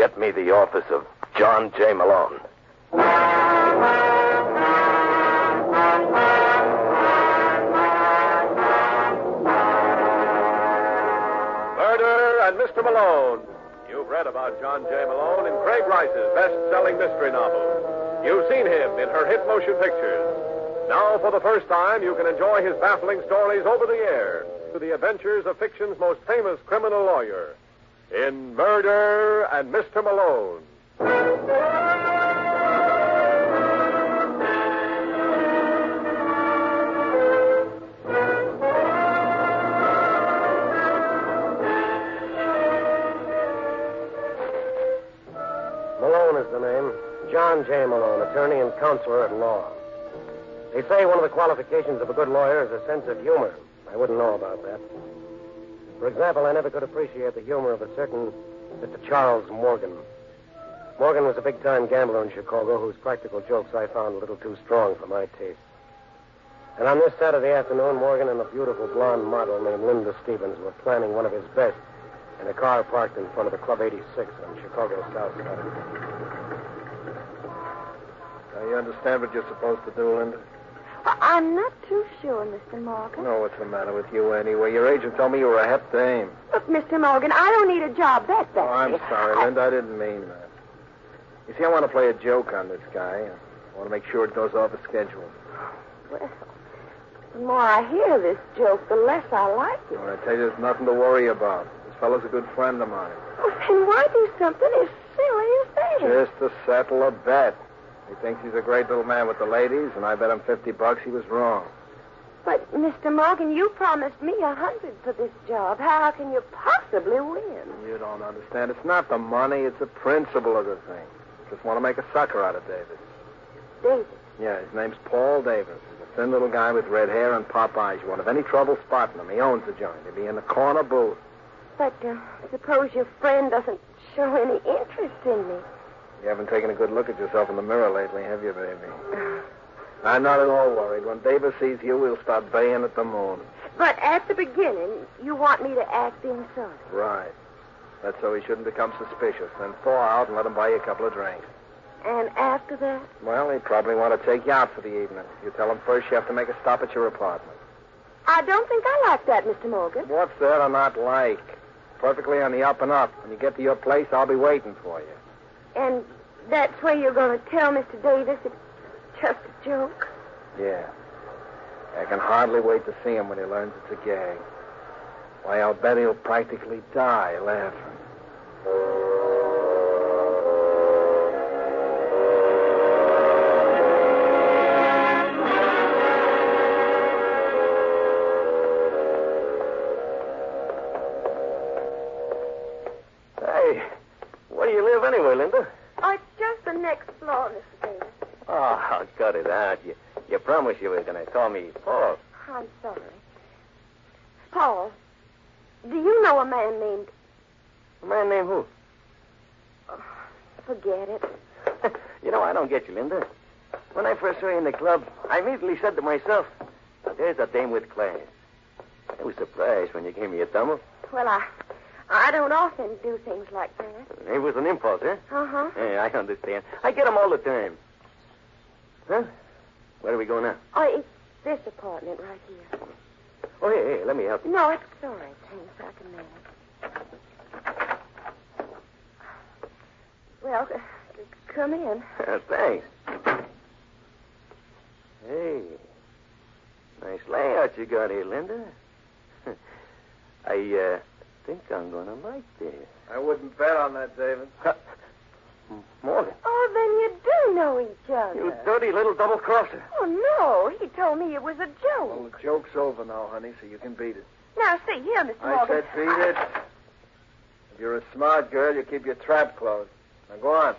Get me the office of John J. Malone. Murder and Mr. Malone. You've read about John J. Malone in Craig Rice's best-selling mystery novel. You've seen him in her hit motion pictures. Now, for the first time, you can enjoy his baffling stories over the air through the adventures of fiction's most famous criminal lawyer in Murder and Mr. Malone. Malone is the name. John J. Malone, attorney and counselor at law. They say one of the qualifications of a good lawyer is a sense of humor. I wouldn't know about that. For example, I never could appreciate the humor of a certain Mr. Charles Morgan. Morgan was a big-time gambler in Chicago whose practical jokes I found a little too strong for my taste. And on this Saturday afternoon, Morgan and a beautiful blonde model named Linda Stevens were planning one of his best in a car parked in front of the Club 86 on Chicago's South Side. Now, you understand what you're supposed to do, Linda? I'm not too sure, Mr. Morgan. No, what's the matter with you anyway? Your agent told me you were a hep dame. Look, Mr. Morgan, I don't need a job that bad. Oh, I'm sorry, Linda. I didn't mean that. You see, I want to play a joke on this guy. I want to make sure it goes off the schedule. Well, the more I hear this joke, the less I like it. I tell you, there's nothing to worry about. This fellow's a good friend of mine. Well, then why do something as silly as that? Just to settle a bet. He thinks he's a great little man with the ladies, and I bet him $50 he was wrong. But, Mr. Morgan, you promised me $100 for this job. How can you possibly win? You don't understand. It's not the money. It's the principle of the thing. Just want to make a sucker out of Davis. Davis? Yeah, his name's Paul Davis. He's a thin little guy with red hair and pop eyes. You won't have any trouble spotting him. He owns the joint. He'll be in the corner booth. But suppose your friend doesn't show any interest in me. You haven't taken a good look at yourself in the mirror lately, have you, baby? I'm not at all worried. When Davis sees you, he'll start baying at the moon. But at the beginning, you want me to act inside. Right. That's so he shouldn't become suspicious. Then thaw out and let him buy you a couple of drinks. And after that? Well, he'd probably want to take you out for the evening. You tell him first you have to make a stop at your apartment. I don't think I like that, Mr. Morgan. What's there to not like? Perfectly on the up and up. When you get to your place, I'll be waiting for you. And that's where you're going to tell Mr. Davis it's just a joke? Yeah. I can hardly wait to see him when he learns it's a gag. Why, I'll bet he'll practically die laughing. Hey, where do you live anyway, Linda? Oh, it's just the next floor, Mr. Davis. Oh, cut it out. You promised you were going to call me Paul. I'm sorry. Paul, do you know a man named... A man named who? Oh, forget it. I don't get you, Linda. When I first saw you in the club, I immediately said to myself, there's a dame with class. I was surprised when you gave me a thumb up. Well, I don't often do things like that. It was an impulse, huh? Uh-huh. Yeah, I understand. I get them all the time. Huh? Where do we go now? Oh, it's this apartment right here. Oh, hey, let me help you. No, it's all right, thanks. I can manage. Well, come in. Thanks. Hey, nice layout you got here, Linda. I think I'm going to like this. I wouldn't bet on that, David. Morgan. Oh, then you do know each other. You dirty little double-crosser. Oh, no. He told me it was a joke. Well, the joke's over now, honey, so you can beat it. Now, see here, Mr. I Morgan. said beat it. If you're a smart girl, you keep your trap closed. Now, go on.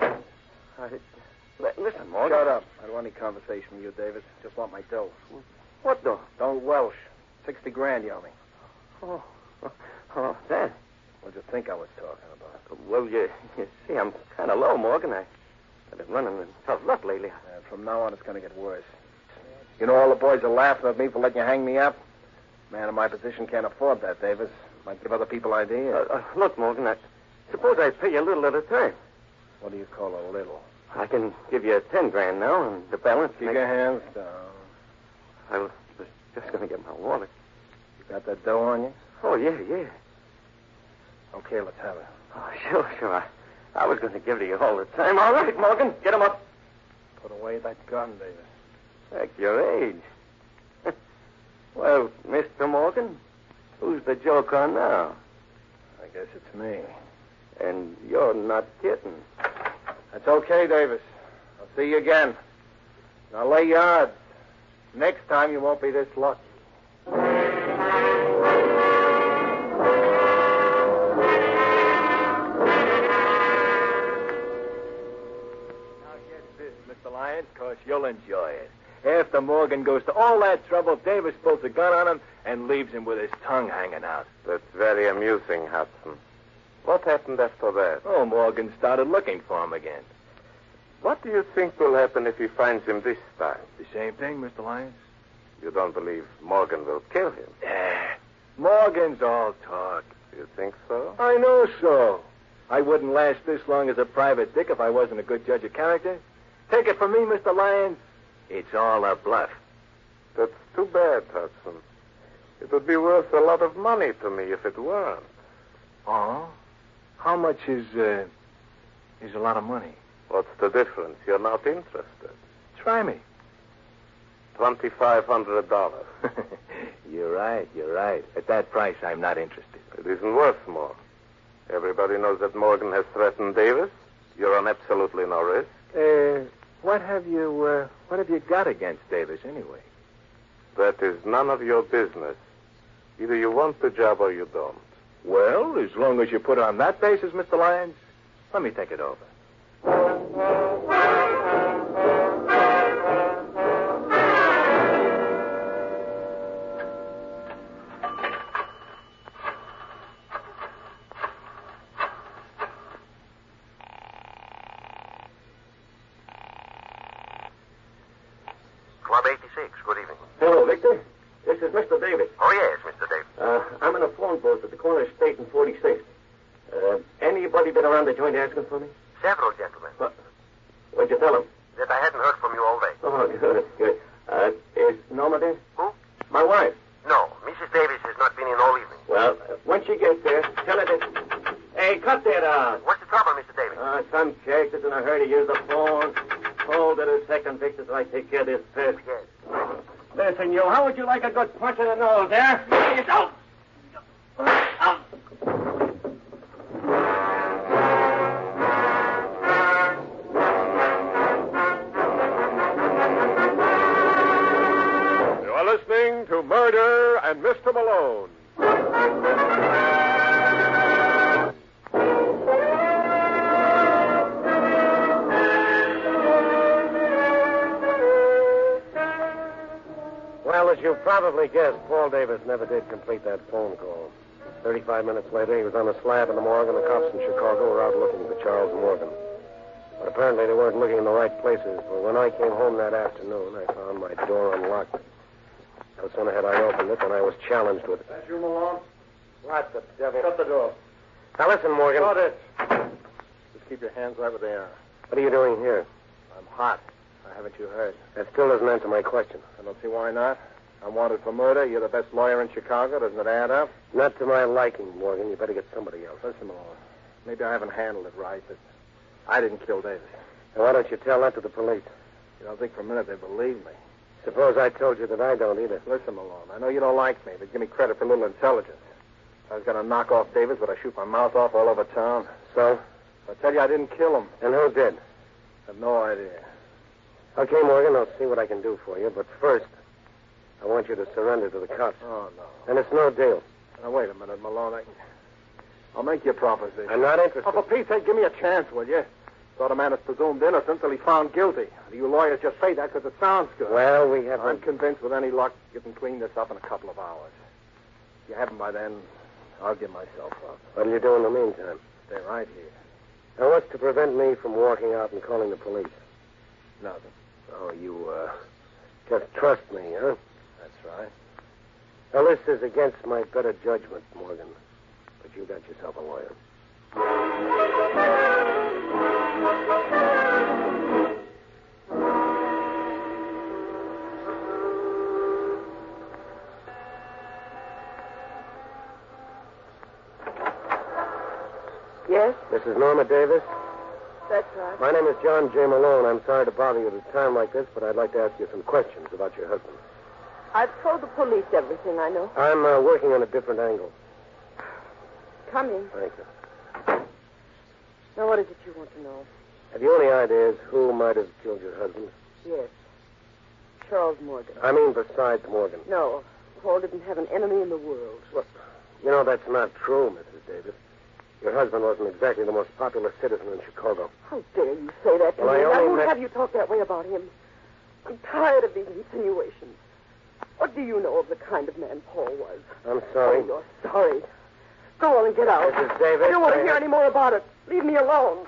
Listen, Morgan. Shut up. I don't want any conversation with you, Davis. Just want my dough. What dough? Don't welsh. 60 grand, you owe me. Oh, that. What'd you think I was talking about? Well, you see, I'm kind of low, Morgan. I've been running in tough luck lately. From now on, it's going to get worse. You know, all the boys are laughing at me for letting you hang me up. Man in my position can't afford that, Davis. Might give other people ideas. Look, Morgan, Suppose I pay you a little at a time. What do you call a little? I can give you 10 grand now, and the balance... Keep your hands down. I was just going to get my wallet. You got that dough on you? Oh, yeah. Okay, let's have it. Oh, sure. I was going to give it to you all the time. All right, Morgan, get him up. Put away that gun, Davis. Heck, your age. Well, Mr. Morgan, who's the joke on now? I guess it's me. And you're not kidding. That's okay, Davis. I'll see you again. Now lay your odds. Next time you won't be this lucky. Now get this, Mr. Lyons, because you'll enjoy it. After Morgan goes to all that trouble, Davis pulls a gun on him and leaves him with his tongue hanging out. That's very amusing, Hudson. What happened after that? Oh, Morgan started looking for him again. What do you think will happen if he finds him this time? The same thing, Mr. Lyons? You don't believe Morgan will kill him? Morgan's all talk. You think so? I know so. I wouldn't last this long as a private dick if I wasn't a good judge of character. Take it from me, Mr. Lyons. It's all a bluff. That's too bad, Hudson. It would be worth a lot of money to me if it weren't. Oh? How much is a lot of money? What's the difference? You're not interested. Try me. $2,500. You're right. At that price, I'm not interested. It isn't worth more. Everybody knows that Morgan has threatened Davis. You're on absolutely no risk. What have you got against Davis, anyway? That is none of your business. Either you want the job or you don't. Well, as long as you put it on that basis, Mr. Lyons, let me think it over. Club 86, good evening. Hello, Victor. This is Mr. Davis. Oh, yes, Mr. Davis. I'm in a phone booth at the corner of State and 46th. Anybody been around the joint asking for me? Several gentlemen. What'd you tell them? That I hadn't heard from you all day. Oh, good. Is Norma there? Who? My wife. No, Mrs. Davis has not been in all evening. Well, when she gets there, tell her that... Hey, cut that out. What's the trouble, Mr. Davis? Some jerk that's in a hurry to use the phone. Hold it a second, Victor, till I take care of this first. Yes. Listen, you, how would you like a good punch in the nose, there? Out! Out! You are listening to Murder and Mr. Malone. Well, as you probably guessed, Paul Davis never did complete that phone call. 35 minutes later, he was on a slab in the morgue, and the cops in Chicago were out looking for Charles Morgan. But apparently they weren't looking in the right places, for when I came home that afternoon, I found my door unlocked. No sooner had I opened it than I was challenged with... That's you, Malone? What the devil? Shut the door. Now listen, Morgan. Shut it. Just keep your hands right where they are. What are you doing here? I'm hot. Haven't you heard? That still doesn't answer my question. I don't see why not. I'm wanted for murder. You're the best lawyer in Chicago. Doesn't it add up? Not to my liking, Morgan. You better get somebody else. Listen, Malone. Maybe I haven't handled it right, but I didn't kill Davis. Now, why don't you tell that to the police? You don't think for a minute they believe me. Suppose I told you that I don't either. Listen, Malone. I know you don't like me, but give me credit for a little intelligence. If I was going to knock off Davis, would I shoot my mouth off all over town? So? I tell you I didn't kill him. And who did? I have no idea. Okay, Morgan, I'll see what I can do for you. But first, I want you to surrender to the cops. Oh, no. And it's no deal. Now, wait a minute, Malone. I'll make you a proposition. I'm not interested. Oh, for Pete's sake, give me a chance, will you? Thought a man is presumed innocent till he's found guilty. You lawyers just say that because it sounds good. Well, we haven't... I'm convinced with any luck you can clean this up in a couple of hours. If you haven't by then, I'll give myself up. What'll you do in the meantime? Stay right here. Now, what's to prevent me from walking out and calling the police? Nothing. Oh, you, just trust me, huh? That's right. Now, this is against my better judgment, Morgan. But you got yourself a lawyer. Yes, Mrs. Norma Davis? that's right. My name is John J. Malone. I'm sorry to bother you at a time like this, but I'd like to ask you some questions about your husband. I've told the police everything I know. I'm working on a different angle. Come in. Thank you. Now, what is it you want to know? Have you any ideas who might have killed your husband? Yes. Charles Morgan. I mean, besides Morgan. No, Paul didn't have an enemy in the world. Well, you know, that's not true, Mrs. Davis. Your husband wasn't exactly the most popular citizen in Chicago. How dare you say that to Well, me? I I only won't met- have you talk that way about him. I'm tired of these insinuations. What do you know of the kind of man Paul was? I'm sorry. Oh, you're sorry. Go on and get out. Mrs. Davis, I don't want to I- hear any more about it. Leave me alone.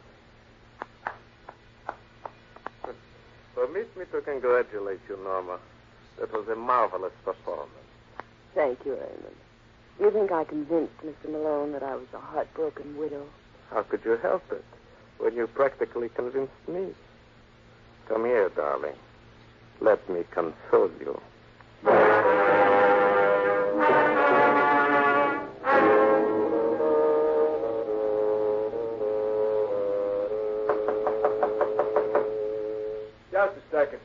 Permit me to congratulate you, Norma. That was a marvelous performance. Thank you, Raymond. You think I convinced Mr. Malone that I was a heartbroken widow? How could you help it when you practically convinced me? Come here, darling. Let me console you. Just a second.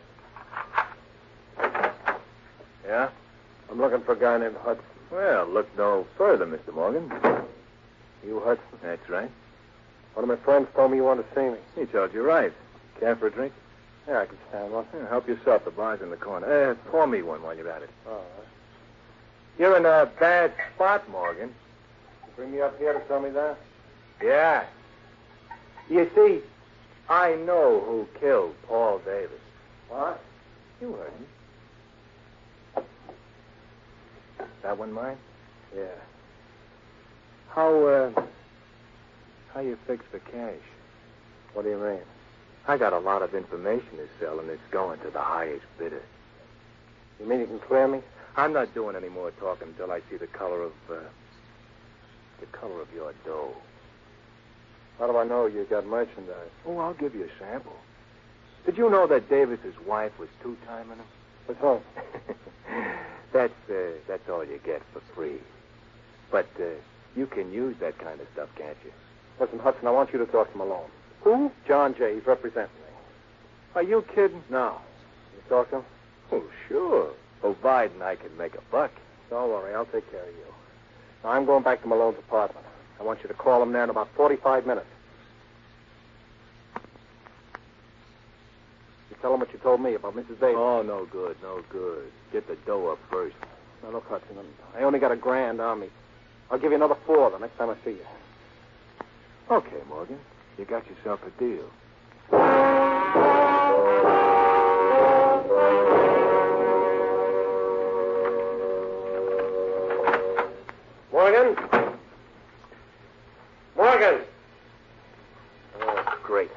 Yeah? I'm looking for a guy named Hudson. Well, look no further, Mr. Morgan. You Hudson? That's right. One of my friends told me you wanted to see me. He told you right. Care for a drink? Yeah, I can stand one. Yeah, help yourself. The bar's in the corner. Pour me one while you're at it. All right. You're in a bad spot, Morgan. You bring me up here to tell me that? Yeah. You see, I know who killed Paul Davis. What? You heard me. That one mine? Yeah. How you fix the cash? What do you mean? I got a lot of information to sell, and it's going to the highest bidder. You mean you can clear me? I'm not doing any more talking until I see the color of your dough. How do I know you got merchandise? Oh, I'll give you a sample. Did you know that Davis's wife was two-timing him? What's home? That's all you get for free. But you can use that kind of stuff, can't you? Listen, Hudson, I want you to talk to Malone. Who? John Jay. He's representing me. Are you kidding? No. You talk to him? Oh, sure. Ovide and I can make a buck. Don't worry. I'll take care of you. Now, I'm going back to Malone's apartment. I want you to call him there in about 45 minutes. You tell him what you told me about Mrs. Davis. Oh, no good, no good. Get the dough up first. Now, look, Hudson, I only got $1,000 on me. I'll give you another $4 the next time I see you. Okay, Morgan. You got yourself a deal. Morgan? Morgan! Oh, great.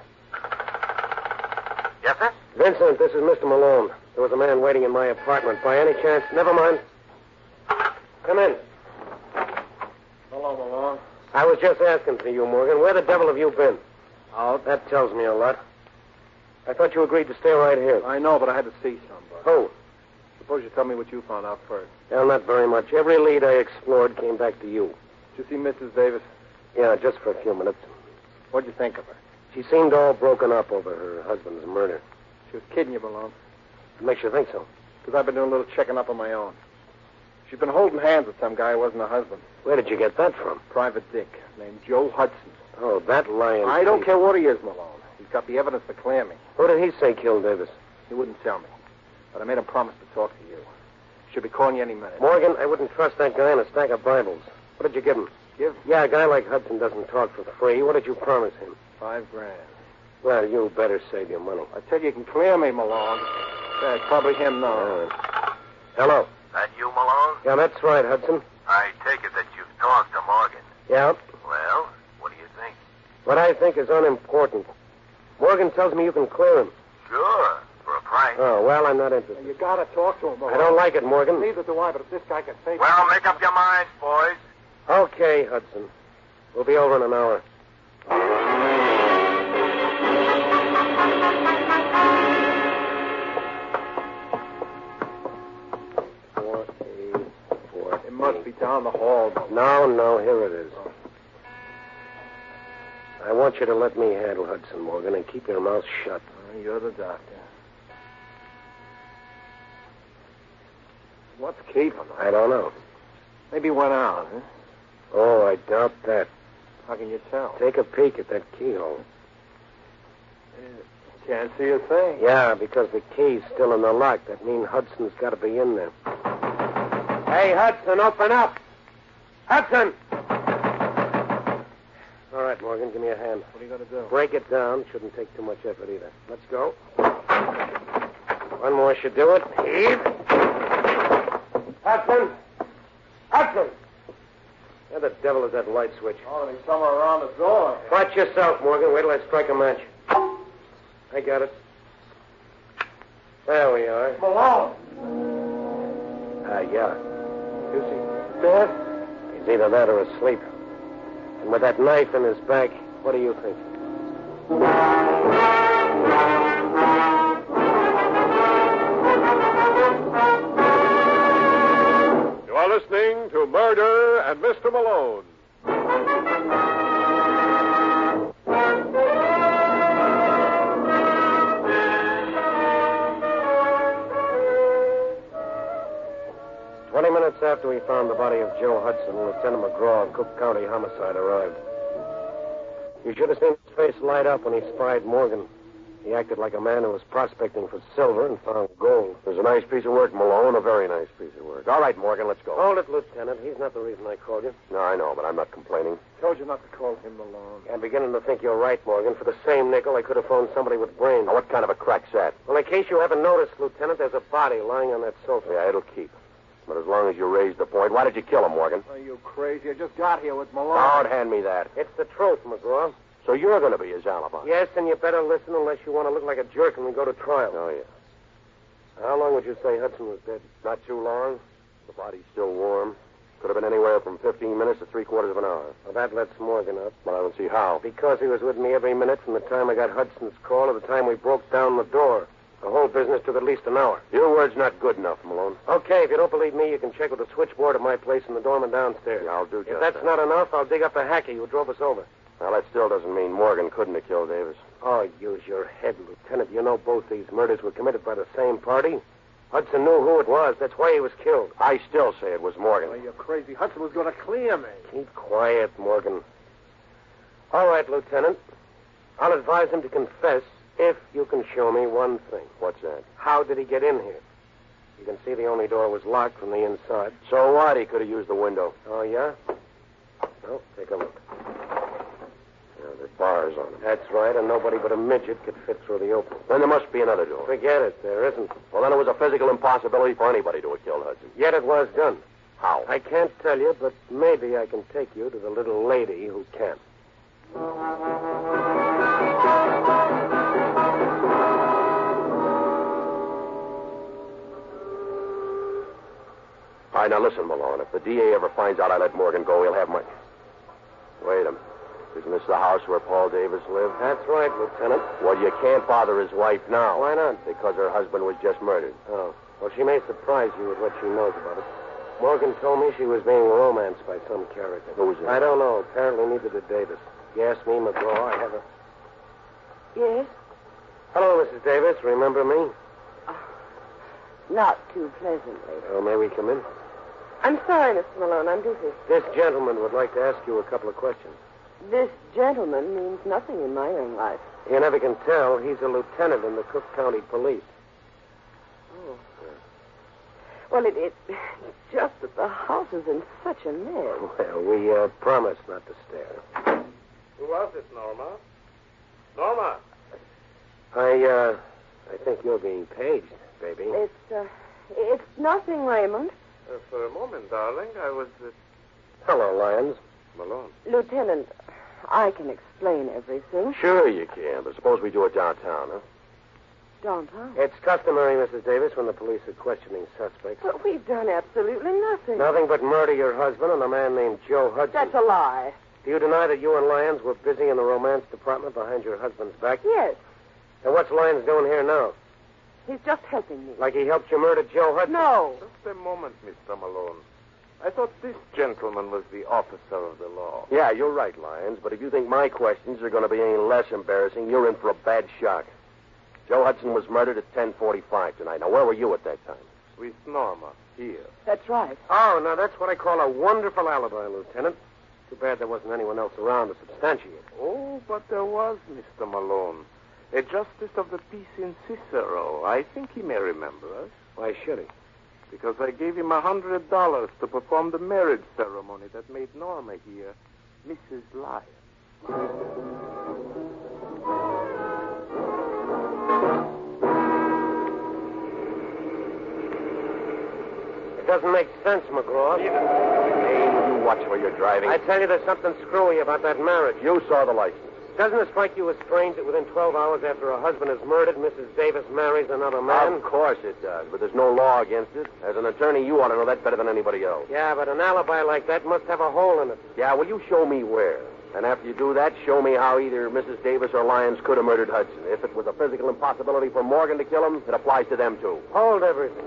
Yes, sir? Vincent, this is Mr. Malone. There was a man waiting in my apartment. By any chance? Never mind. Come in. Hello, Malone. I was just asking for you, Morgan. Where the devil have you been? Out. That tells me a lot. I thought you agreed to stay right here. I know, but I had to see somebody. Oh, Suppose you tell me what you found out first. well, not very much. Every lead I explored came back to you. Did you see Mrs. Davis? Yeah, just for a few minutes. What'd you think of her? She seemed all broken up over her husband's murder. She was kidding you, Malone. What makes you think so? Because I've been doing a little checking up on my own. She's been holding hands with some guy who wasn't her husband. Where did you get that from? Private Dick, named Joe Hudson. Oh, that lion. I don't care what he is, Malone. He's got the evidence to clear me. Who did he say killed Davis? He wouldn't tell me. But I made him promise to talk to you. Should be calling you any minute. Morgan, I wouldn't trust that guy in a stack of Bibles. What did you give him? Give Yeah, a guy like Hudson doesn't talk for free. What did you promise him? $5,000. Well, you better save your money. I tell you can clear me, Malone. Yeah, it's probably him now. Hello. That you, Malone? Yeah, that's right, Hudson. I take it that you've talked to Morgan. Yeah. Well, what do you think? What I think is unimportant. Morgan tells me you can clear him. Sure, for a price. Oh, well, I'm not interested. You gotta talk to him, Malone. I don't like it, Morgan. Neither do I, but if this guy can save Well, make up your minds, boys. Okay, Hudson. We'll be over in an hour. 484. It must be down the hall. No, here it is. I want you to let me handle Hudson, Morgan, and keep your mouth shut. You're the doctor. What's keeping him? I don't know. Maybe went out, huh? Oh, I doubt that. How can you tell? Take a peek at that keyhole. Can't see a thing. Yeah, because the key's still in the lock. That means Hudson's got to be in there. Hey, Hudson, open up. Hudson! All right, Morgan, give me a hand. What are you going to do? Break it down. Shouldn't take too much effort either. Let's go. One more should do it. Heave. Hudson! Hudson! Where the devil is that light switch? Oh, there's somewhere around the door. Watch yourself, Morgan. Wait till I strike a match. I got it. There we are. Malone! Yeah. Is he dead? He's either that or asleep. And with that knife in his back, what do you think? You are listening to Murder and Mr. Malone. 20 minutes after we found the body of Joe Hudson, Lieutenant McGraw of Cook County Homicide arrived. You should have seen his face light up when he spied Morgan. He acted like a man who was prospecting for silver and found gold. It was a nice piece of work, Malone, a very nice piece of work. All right, Morgan, let's go. Hold it, Lieutenant. He's not the reason I called you. No, I know, but I'm not complaining. Told you not to call him Malone. I'm beginning to think you're right, Morgan. For the same nickel, I could have phoned somebody with brains. Now, what kind of a crack's that? Well, in case you haven't noticed, Lieutenant, there's a body lying on that sofa. Yeah, it'll keep. But as long as you raise the point, why did you kill him, Morgan? Are you crazy? I just got here with Malone. Don't hand me that. It's the truth, McGraw. So you're going to be his alibi? Yes, and you better listen unless you want to look like a jerk when we go to trial. Oh, yeah. How long would you say Hudson was dead? Not too long. The body's still warm. Could have been anywhere from 15 minutes to 3/4 of an hour. Well, that lets Morgan up. But I don't see how. Because he was with me every minute from the time I got Hudson's call to the time we broke down the door. The whole business took at least an hour. Your word's not good enough, Malone. Okay, if you don't believe me, you can check with the switchboard at my place in the doorman downstairs. Yeah, I'll do just If that's that. not enough, I'll dig up the hacker who drove us over. Well, that still doesn't mean Morgan couldn't have killed Davis. Oh, use your head, Lieutenant. You know both these murders were committed by the same party. Hudson knew who it was. That's why he was killed. I still say it was Morgan. Oh, you're crazy. Hudson was going to clear me. Keep quiet, Morgan. All right, Lieutenant. I'll advise him to confess if you can show me one thing. What's that? How did he get in here? You can see the only door was locked from the inside. So what? He could have used the window. Oh, yeah? Well, take a look. Yeah, there's bars on it. That's right, and nobody but a midget could fit through the opening. Then there must be another door. Forget it. There isn't. Well, then it was a physical impossibility for anybody to have killed Hudson. Yet it was done. How? I can't tell you, but maybe I can take you to the little lady who can. All right, now listen, Malone. If the DA ever finds out I let Morgan go, he'll have my... Wait a minute. Isn't this the house where Paul Davis lived? That's right, Lieutenant. Well, you can't bother his wife now. Why not? Because her husband was just murdered. Oh. Well, she may surprise you with what she knows about it. Morgan told me she was being romanced by some character. Who was it? I don't know. Apparently neither did Davis. You asked me, McGraw. I have a... Yes? Hello, Mrs. Davis. Remember me? Not too pleasantly. Oh, may we come in? I'm sorry, Mr. Malone. I'm busy. This gentleman would like to ask you a couple of questions. This gentleman means nothing in my young life. You never can tell. He's a lieutenant in the Cook County Police. Oh. Well, it's just that the house is in such a mess. Well, we promised not to stare. Who was it, Norma? Norma! I think you're being paged, baby. It's nothing, Raymond. For a moment, darling, I was... Hello, Lyons. Malone. Lieutenant, I can explain everything. Sure you can, but suppose we do it downtown, huh? Downtown. It's customary, Mrs. Davis, when the police are questioning suspects. But we've done absolutely nothing. Nothing but murder your husband and a man named Joe Hudson. That's a lie. Do you deny that you and Lyons were busy in the romance department behind your husband's back? Yes. And what's Lyons doing here now? He's just helping me. Like he helped you murder Joe Hudson? No. Just a moment, Mr. Malone. I thought this gentleman was the officer of the law. Yeah, you're right, Lyons. But if you think my questions are going to be any less embarrassing, you're in for a bad shock. Joe Hudson was murdered at 10:45 tonight. Now, where were you at that time? With Norma, here. That's right. Oh, now that's what I call a wonderful alibi, Lieutenant. Too bad there wasn't anyone else around to substantiate it. Oh, but there was, Mr. Malone. A justice of the peace in Cicero. I think he may remember us. Why should he? Because I gave him $100 to perform the marriage ceremony that made Norma here Mrs. Lyons. It doesn't make sense, McGraw. Hey, you watch where you're driving. I tell you, there's something screwy about that marriage. You saw the license. Doesn't it strike you as strange that within 12 hours after her husband is murdered, Mrs. Davis marries another man? Of course it does, but there's no law against it. As an attorney, you ought to know that better than anybody else. Yeah, but an alibi like that must have a hole in it. Yeah, well, you show me where. And after you do that, show me how either Mrs. Davis or Lyons could have murdered Hudson. If it was a physical impossibility for Morgan to kill him, it applies to them, too. Hold everything.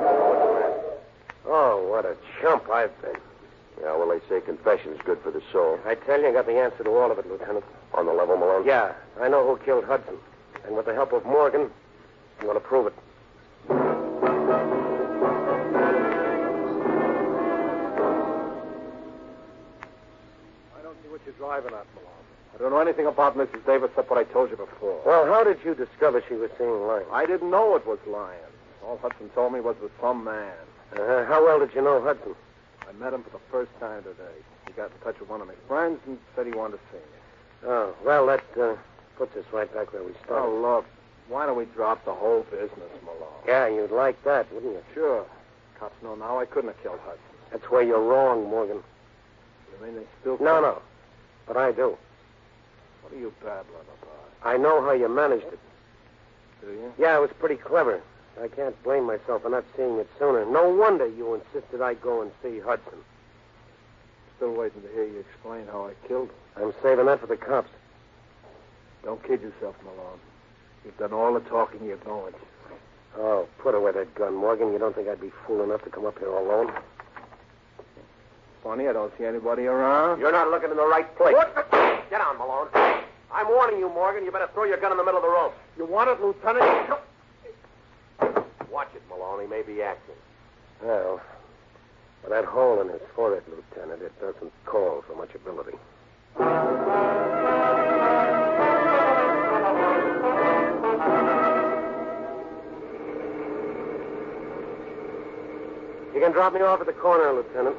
Oh, what a chump I've been. Yeah, well, they say confession's good for the soul. I tell you, I got the answer to all of it, Lieutenant. On the level, Malone? Yeah, I know who killed Hudson. And with the help of Morgan, I'm going to prove it. I don't see what you're driving at, Malone. I don't know anything about Mrs. Davis except what I told you before. Well, how did you discover she was seeing Lyons? I didn't know it was Lyons. All Hudson told me was with some man. How well did you know Hudson? I met him for the first time today. He got in touch with one of my friends and said he wanted to see me. Oh, well, that puts us right back where we started. Oh, look, why don't we drop the whole business, Malone? Yeah, you'd like that, wouldn't you? Sure. Cops know now I couldn't have killed Hudson. That's where you're wrong, Morgan. You mean they still... No. But I do. What are you babbling about? I know how you managed it. Do you? Yeah, it was pretty clever. I can't blame myself for not seeing it sooner. No wonder you insisted I go and see Hudson. Still waiting to hear you explain how I killed him. I'm saving that for the cops. Don't kid yourself, Malone. You've done all the talking you're going to. Oh, put away that gun, Morgan. You don't think I'd be fool enough to come up here alone? Funny, I don't see anybody around. You're not looking in the right place. What? Get down, Malone. I'm warning you, Morgan. You better throw your gun in the middle of the road. You want it, Lieutenant? Watch it, Malone. He may be acting. Well, with that hole in his forehead, Lieutenant, it doesn't call for much ability. You can drop me off at the corner, Lieutenant.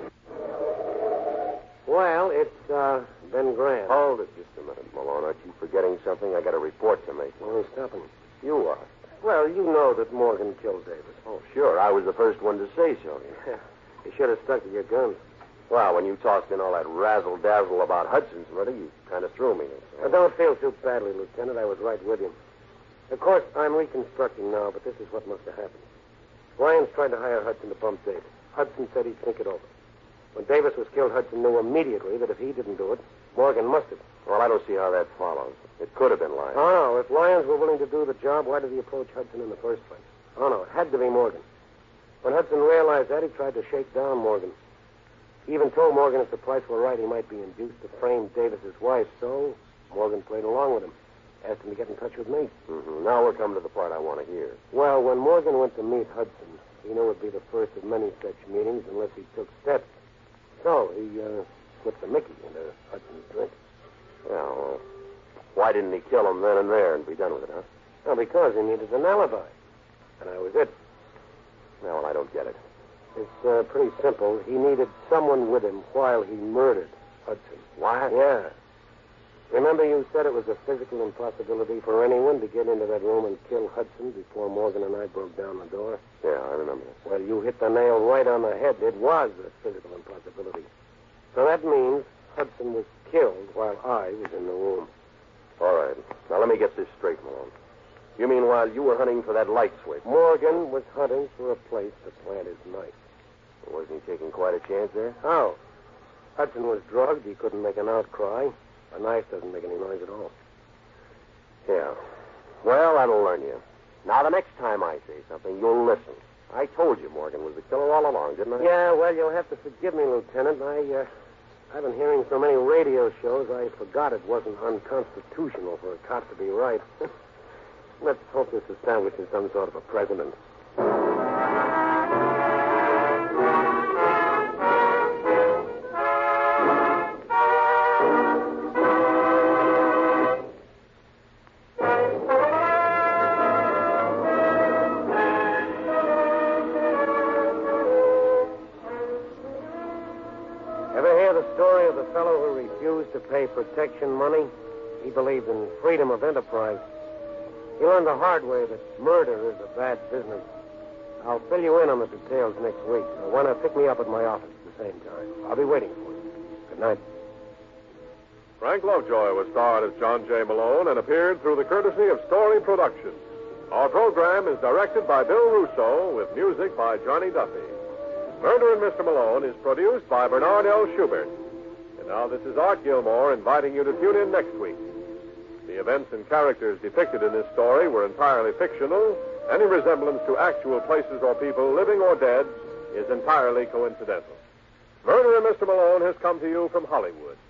Well, it's been grand. Hold it just a minute, Malone. Aren't you forgetting something? I got a report to make. Well, who's stopping? You are. Well, you know that Morgan killed Davis. Oh, sure. I was the first one to say so. Yeah. You should have stuck to your guns. Well, when you tossed in all that razzle-dazzle about Hudson's murder, you kind of threw me. Now, don't feel too badly, Lieutenant. I was right with you. Of course, I'm reconstructing now, but this is what must have happened. Lyons tried to hire Hudson to bump Davis. Hudson said he'd think it over. When Davis was killed, Hudson knew immediately that if he didn't do it, Morgan must have. Well, I don't see how that follows. It could have been Lyons. Oh, no. If Lyons were willing to do the job, why did he approach Hudson in the first place? Oh, no. It had to be Morgan. When Hudson realized that, he tried to shake down Morgan. He even told Morgan if the price were right, he might be induced to frame Davis's wife. So Morgan played along with him. Asked him to get in touch with me. Mm-hmm. Now we're coming to the part I want to hear. Well, when Morgan went to meet Hudson, he knew it would be the first of many such meetings unless he took steps. So he slipped a Mickey into Hudson's drink. Well, why didn't he kill him then and there and be done with it, huh? Well, because he needed an alibi. And I was it. Well, I don't get it. It's pretty simple. He needed someone with him while he murdered Hudson. What? Yeah. Remember you said it was a physical impossibility for anyone to get into that room and kill Hudson before Morgan and I broke down the door? Yeah, I remember. Well, you hit the nail right on the head. It was a physical impossibility. So that means Hudson was killed while I was in the room. All right. Now, let me get this straight, Malone. You mean while you were hunting for that light switch? Morgan was hunting for a place to plant his knife. Wasn't he taking quite a chance there? How? Hudson was drugged. He couldn't make an outcry. A knife doesn't make any noise at all. Yeah. Well, that'll learn you. Now, the next time I say something, you'll listen. I told you Morgan was the killer all along, didn't I? Yeah, well, you'll have to forgive me, Lieutenant. I've been hearing so many radio shows, I forgot it wasn't unconstitutional for a cop to be right. Let's hope this establishes some sort of a precedent. To pay protection money. He believed in freedom of enterprise. He learned the hard way that murder is a bad business. I'll fill you in on the details next week, so why not pick me up at my office at the same time? I'll be waiting for you. Good night. Frank Lovejoy was starred as John J. Malone and appeared through the courtesy of Story Productions. Our program is directed by Bill Russo with music by Johnny Duffy. Murder in Mr. Malone is produced by Bernard L. Schubert. Now, this is Art Gilmore inviting you to tune in next week. The events and characters depicted in this story were entirely fictional. Any resemblance to actual places or people, living or dead, is entirely coincidental. Murder in Mr. Malone has come to you from Hollywood.